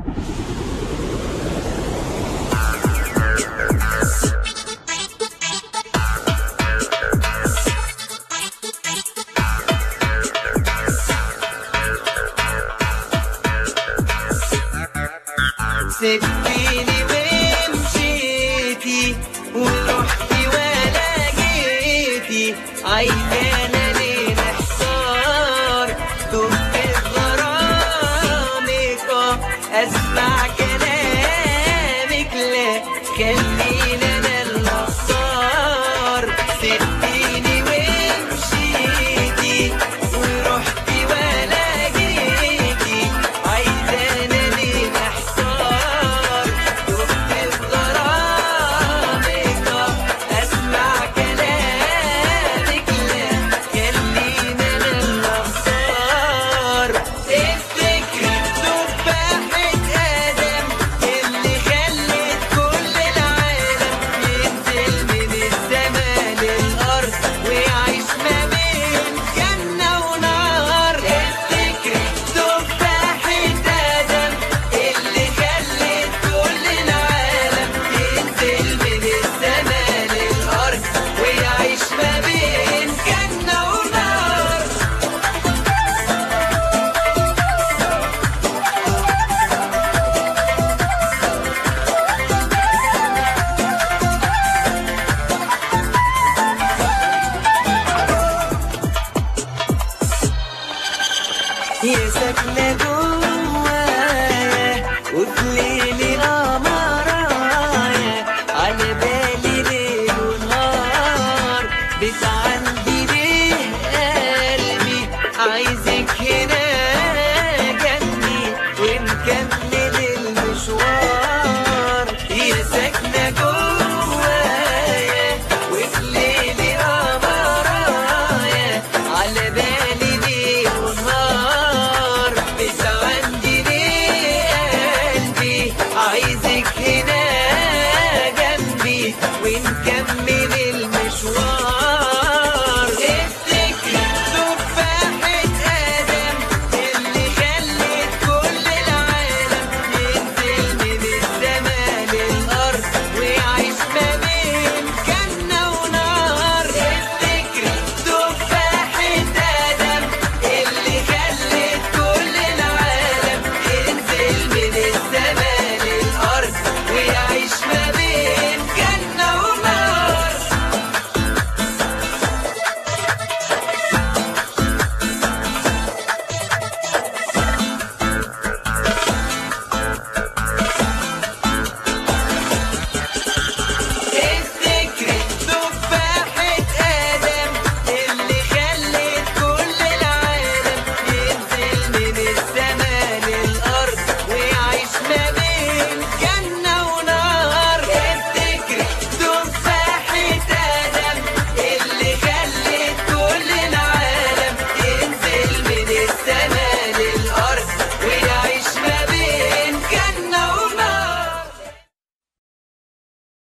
سبتيني ومشيتي ورحتي ولا جيتي، عايزانا ليه نحتار؟ دقت غرامك اسمع كلامك، لا خلينا انا اللي اختار. سبتيني ومشيتي ورحتي ولا جيتي، عايزانا ليه نحتار؟ دقت غرامك اسمع كلامك، لا خلينا انا اللي اختار. افتكري تفاحة ادم اللي خلت كل العالم ينزل من السما للارض ويعيش ما بين جنة ونار. افتكري تفاحة ادم اللي خلت كل العالم ينزل من السما للارض ويعيش ما بين جنة ونار. يا ساكنة جوايا وفي ليلي قمرايا، على بالي ليل ونهار، بتعندي ليه قلبي عايزك هنا